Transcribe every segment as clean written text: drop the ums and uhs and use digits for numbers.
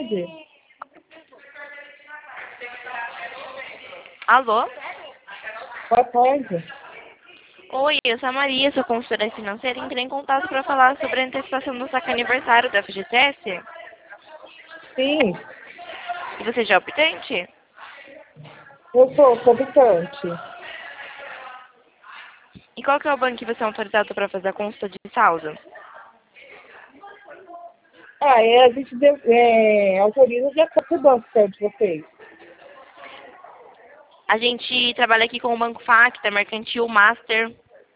tarde. Alô? Boa tarde. Oi, eu sou a Maria, sou consultora financeira e entrei em contato para falar sobre a antecipação do saque aniversário da FGTS. Sim, E você já é optante? eu sou habitante. E qual que é o banco que você é autorizado para fazer a consulta de saldo? A gente autoriza de acordo com o banco que é de vocês. A gente trabalha aqui com o Banco Facta, Mercantil, Master.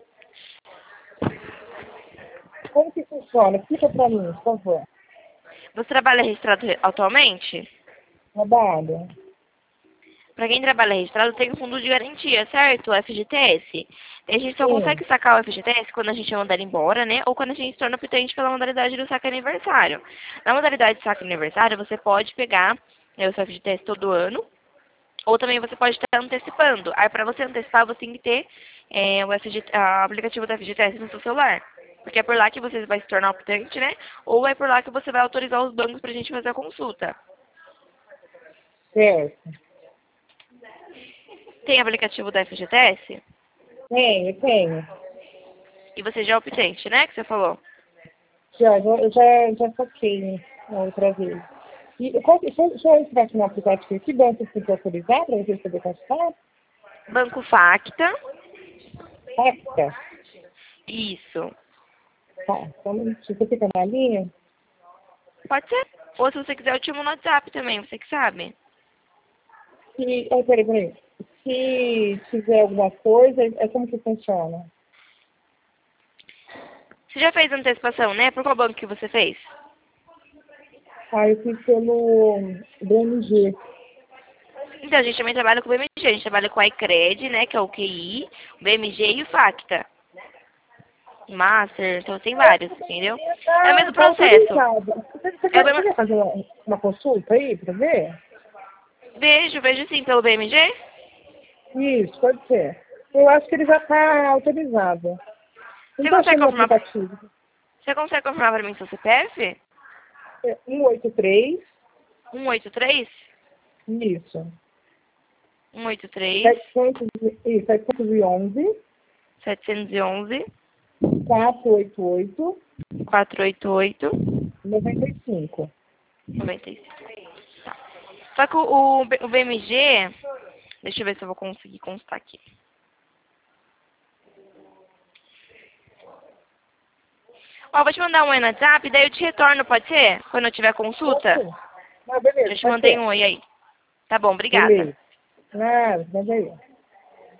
Como que funciona? Explica pra mim, por favor. Você trabalha registrado atualmente? Trabalho. Para quem trabalha registrado, tem um fundo de garantia, certo? O FGTS. E a gente só Sim, consegue sacar o FGTS quando a gente é mandado embora, né? Ou quando a gente se torna optante pela modalidade do saque aniversário. Na modalidade de saque aniversário, você pode pegar o seu FGTS todo ano, ou também você pode estar antecipando. Aí, para você antecipar, você tem que ter o aplicativo do FGTS no seu celular. Porque é por lá que você vai se tornar optante, né? Ou é por lá que você vai autorizar os bancos para a gente fazer a consulta. certo. Tem aplicativo da FGTS? Tenho. E você já é optante, né? Que você falou. Já saquei outra vez. Se eu entrar aqui no aplicativo, que banco tem que autorizar para você poder consultar? Banco Facta. Facta. Isso. Tá, então você fica na linha. Pode ser. Ou se você quiser, eu te mando no WhatsApp também, você que sabe. Peraí. Se tiver alguma coisa, é como que funciona? Você já fez antecipação, né? Por qual banco que você fez? Eu fiz pelo BMG. Então, a gente também trabalha com o BMG. A gente trabalha com a iCred, né? Que é o QI, o BMG e o Facta. Master, então tem vários, entendeu? É o mesmo Tá processo. autorizada. Você É o quer, você mesmo... quer fazer uma consulta aí para ver? Vejo sim pelo BMG. Isso, pode ser. Eu acho que ele já está autorizado. Não Você estou consegue achando no confirmar, aplicativo. você consegue confirmar para mim seu CPF? 183, 183? isso. 183 700, isso, 711, 711 488, 488 95. 95. Tá. Só que o BMG, deixa eu ver se eu vou conseguir constar aqui. Ó, vou te mandar um oi no WhatsApp, daí eu te retorno, pode ser? Quando eu tiver Pode consulta? ser. Beleza, Já te pode mandei ser. um oi aí. Tá bom, obrigada. Beleza. Nada, mas aí.